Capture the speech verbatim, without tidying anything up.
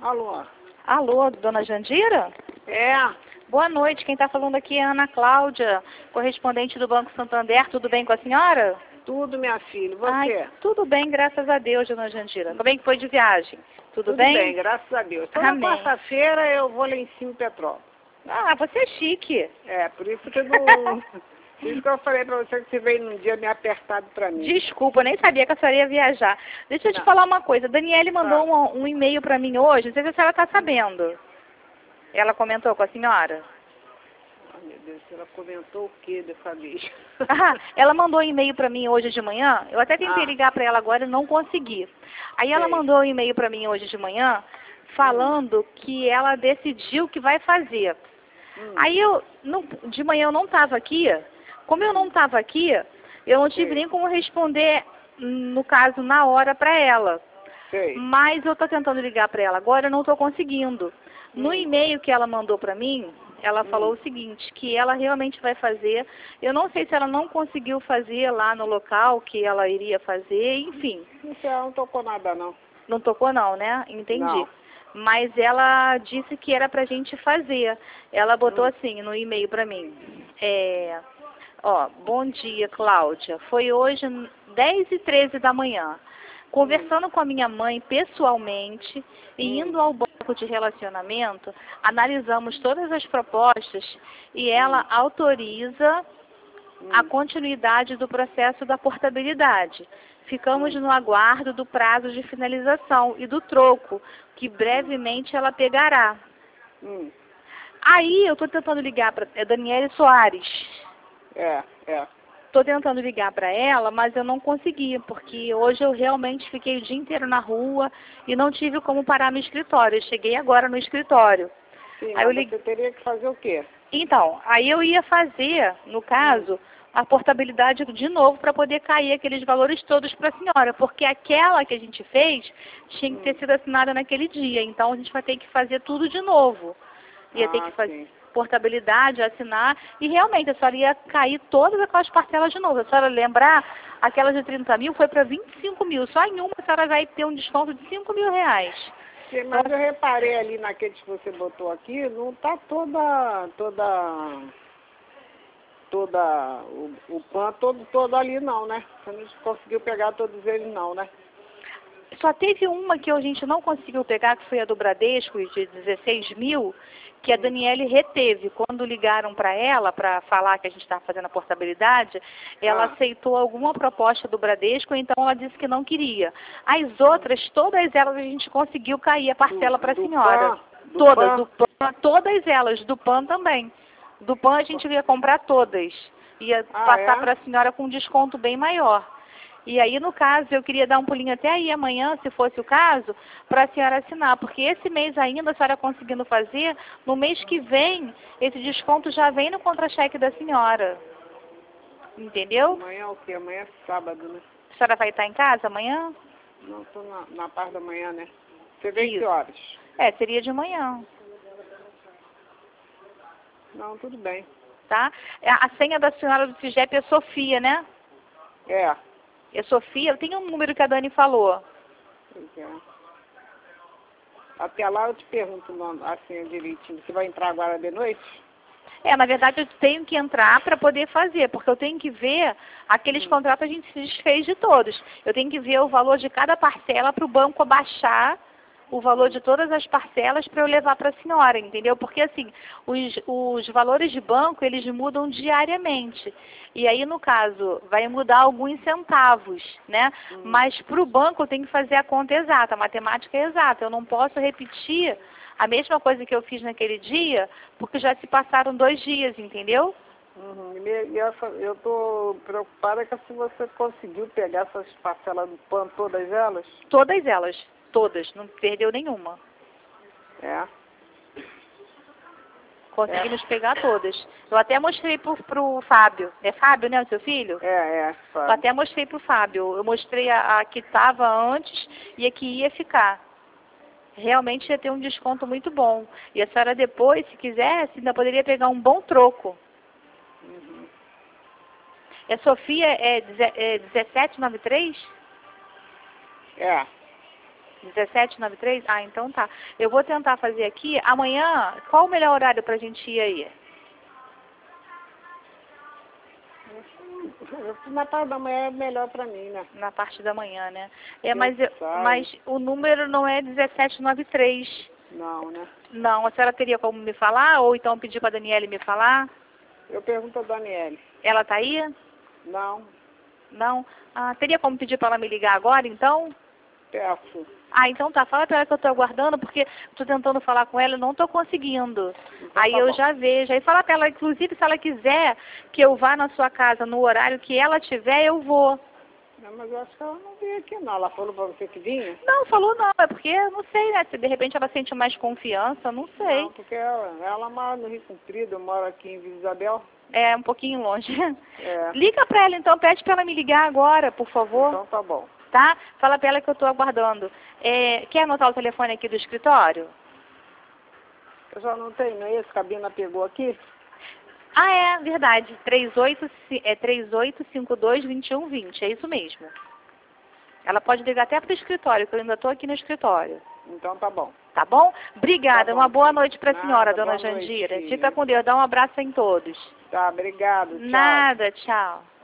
Alô? Alô, dona Jandira? É, Boa noite, quem está falando aqui é a Ana Cláudia, correspondente do Banco Santander. Tudo bem com a senhora? tudo, minha filha. Você? Ai, tudo bem, graças a Deus, dona Jandira. Como é que foi de viagem? Tudo, Tudo bem? bem, graças a Deus. Toda Amém. quarta-feira eu vou lá em cima em Petrópolis. Ah, você é chique. É, por isso que eu não... Por isso que eu falei pra você que você veio num dia meio apertado pra mim. Desculpa, eu nem sabia que a senhora ia viajar. Deixa eu te Não. falar uma coisa. A Daniele mandou Tá. um, um e-mail para mim hoje, não sei se a senhora está sabendo. Ela comentou com a senhora? Ai, meu Deus, ela comentou o que dessa vez? Ah, ela mandou um e-mail para mim hoje de manhã. Eu até tentei Ah. ligar para ela agora e não consegui. Aí ela Sei. mandou um e-mail para mim hoje de manhã falando que ela decidiu o que vai fazer. Hum. Aí eu, não, de manhã eu não estava aqui. Como eu não estava aqui, eu não tive Sei. nem como responder, no caso, na hora para ela. Sei. Mas eu estou tentando ligar para ela agora, eu não estou conseguindo. No Hum. e-mail que ela mandou para mim, ela Hum. falou o seguinte, que ela realmente vai fazer. Eu não sei se ela não conseguiu fazer lá no local que ela iria fazer, enfim. Isso ela não tocou nada, não. Não tocou não, né? Entendi. Não. Mas ela disse que era pra gente fazer. Ela botou Hum. assim no e-mail pra mim. É, ó, bom dia, Cláudia. Foi hoje dez e treze da manhã. Conversando com a minha mãe pessoalmente e Hum. indo ao banco de relacionamento, analisamos todas as propostas e ela autoriza a Hum. continuidade do processo da portabilidade. Ficamos Hum. no aguardo do prazo de finalização e do troco, que brevemente ela pegará. Hum. Aí eu estou tentando ligar para é Daniele Soares. É, é. Estou tentando ligar para ela, mas eu não consegui, porque hoje eu realmente fiquei o dia inteiro na rua e não tive como parar no escritório. Eu cheguei agora no escritório. Sim, Aí eu mas liguei. você teria que fazer o quê? Então, aí eu ia fazer, no caso, a portabilidade de novo para poder cair aqueles valores todos para a senhora, porque aquela que a gente fez tinha que ter Hum. sido assinada naquele dia, então a gente vai ter que fazer tudo de novo. Ia ter Ah, que fazer sim. portabilidade, assinar, e realmente a senhora ia cair todas aquelas parcelas de novo. A senhora lembrar, aquela de trinta mil foi para vinte e cinco mil, só em uma a senhora vai ter um desconto de cinco mil reais. Sim, mas eu reparei ali naqueles que você botou aqui, não tá toda, toda, toda, o, o pan todo, todo ali não, né? Você não conseguiu pegar todos eles não, né? Só teve uma que a gente não conseguiu pegar, que foi a do Bradesco, de dezesseis mil, que a Hum. Daniele reteve. Quando ligaram para ela, para falar que a gente estava fazendo a portabilidade, ela Ah. aceitou alguma proposta do Bradesco, então ela disse que não queria. As outras, todas elas, a gente conseguiu cair a parcela Do, para a do senhora. pan, do Todas, pan, do PAN, todas elas, do PAN também. Do PAN a gente ia comprar todas. Ia ah, passar é? para a senhora com um desconto bem maior. E aí, no caso, eu queria dar um pulinho até aí amanhã, se fosse o caso, para a senhora assinar. Porque esse mês ainda, a senhora conseguindo fazer, no mês que vem, esse desconto já vem no contra-cheque da senhora. Entendeu? Amanhã é o quê? Amanhã é sábado, né? A senhora vai estar em casa amanhã? Não, tô na, na parte da manhã, né? Você vem que Isso. horas? É, seria de manhã, Não, tudo bem. tá? A senha da senhora do FIGEP é Sofia, né? É. É Sofia, tem um número que a Dani falou. Pois é. Até lá eu te pergunto o nome, assim, direitinho. Você vai entrar agora de noite? É, na verdade eu tenho que entrar para poder fazer, porque eu tenho que ver aqueles Hum. contratos, a gente se desfez de todos. Eu tenho que ver o valor de cada parcela para o banco abaixar o valor de todas as parcelas para eu levar para a senhora, entendeu? Porque assim, os, os valores de banco, eles mudam diariamente. E aí, no caso, vai mudar alguns centavos, né? Hum. Mas para o banco eu tenho que fazer a conta exata, a matemática é exata. Eu não posso repetir a mesma coisa que eu fiz naquele dia, porque já se passaram dois dias, entendeu? Uhum. E, me- e essa, eu tô preocupada que se você conseguiu pegar essas parcelas do PAN, todas elas? Todas elas, todas, não perdeu nenhuma. É. Conseguimos pegar todas. Eu até mostrei pro, pro Fábio. É Fábio, né, o seu filho? É, é, Eu sabe. até mostrei pro Fábio. Eu mostrei a, a que estava antes e a que ia ficar. Realmente ia ter um desconto muito bom. E a senhora depois, se quisesse, ainda poderia pegar um bom troco. Uhum. E a Sofia é, deze- é dezessete noventa e três? É. dezessete noventa e três? Ah, então tá. Eu vou tentar fazer aqui. Amanhã, qual o melhor horário pra gente ir aí? Na parte da manhã é melhor pra mim, né? Na parte da manhã, né? É, Eu mas, eu, saio. mas o número não é dezessete noventa e três. Não, né? Não, a senhora teria como me falar? Ou então pedir pra Daniele me falar? Eu pergunto a Daniele. Ela tá aí? Não, Não? Ah, teria como pedir pra ela me ligar agora, então? peço. Ah, então tá. Fala pra ela que eu tô aguardando, porque tô tentando falar com ela e não tô conseguindo. Então Aí tá eu bom. já vejo. Aí fala pra ela, inclusive, se ela quiser que eu vá na sua casa no horário que ela tiver, eu vou. Não, mas eu acho que ela não veio aqui, não. Ela falou pra você que vinha? Não, falou não. É porque eu não sei, né? Se de repente ela sente mais confiança, não sei. Não, porque ela, ela mora no Rio Comprido, eu moro aqui em Vila Isabel. É um pouquinho longe. É. Liga pra ela então, pede pra ela me ligar agora, por favor. Então tá bom. Tá? Fala pra ela que eu tô aguardando. É, quer anotar o telefone aqui do escritório? Eu já não tenho, não é esse? Cabina pegou aqui? Ah, é, verdade. trinta e oito, é trinta e oito, cinquenta e dois, vinte e um, vinte. É isso mesmo. Ela pode ligar até pro escritório, que eu ainda estou aqui no escritório. Então tá bom. Tá bom? Obrigada. Tá bom. Uma boa noite para a Nada, senhora, dona boa noite, Jandira. filha. Fica com Deus. Dá um abraço em todos. Tá, obrigado. Tchau. Nada. Tchau.